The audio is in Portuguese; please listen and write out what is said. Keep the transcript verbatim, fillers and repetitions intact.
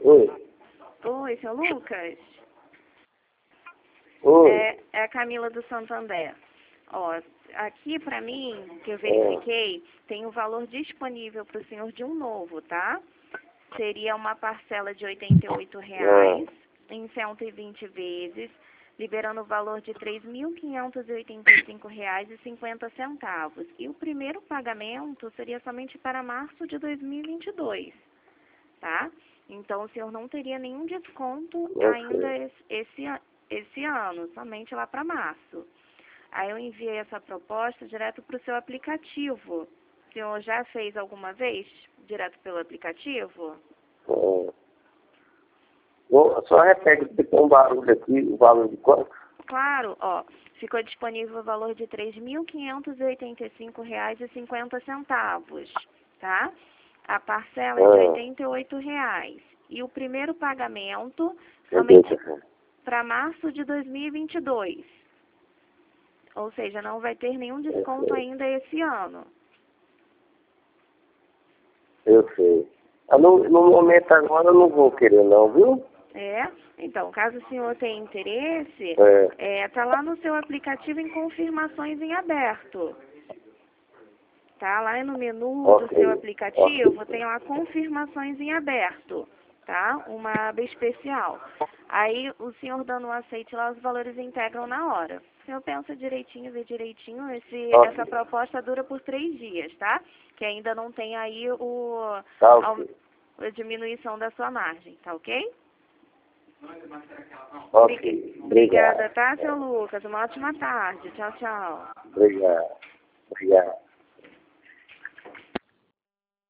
Oi. Oi, seu Lucas? Oi. É, é a Camila do Santander. Ó, aqui pra mim, que eu verifiquei, tem um valor disponível para o senhor de um novo, tá? Seria uma parcela de oitenta e oito reais em cento e vinte vezes, liberando o valor de três mil quinhentos e oitenta e cinco reais e cinquenta centavos. E o primeiro pagamento seria somente para março de dois mil e vinte e dois, tá? Então, o senhor não teria nenhum desconto ainda esse, esse, esse ano, somente lá para março. Aí eu enviei essa proposta direto para o seu aplicativo. O senhor já fez alguma vez direto pelo aplicativo? É. Bom, só repete que tem um barulho aqui, o valor de quanto? Claro, ó, ficou disponível o valor de três mil quinhentos e oitenta e cinco reais e cinquenta centavos, tá? A parcela é de oitenta e oito reais. E o primeiro pagamento somente para março de dois mil e vinte e dois. Ou seja, não vai ter nenhum desconto ainda esse ano. Eu sei. Ah, no, no momento agora eu não vou querer não, viu? É? Então, caso o senhor tenha interesse, É. é, tá lá no seu aplicativo em confirmações em aberto. Tá lá no menu Okay. do seu aplicativo, Okay. tem lá confirmações em aberto, tá? Uma aba especial. Aí o senhor dando um aceite lá, os valores integram na hora. O senhor pensa direitinho, vê direitinho, esse, Okay. essa proposta dura por três dias, tá? Que ainda não tem aí o, Tá, okay. a, a diminuição da sua margem, tá ok? Ok. Obrigada, tá, seu Lucas? Uma ótima tarde. Tchau, tchau. Obrigado. Obrigado.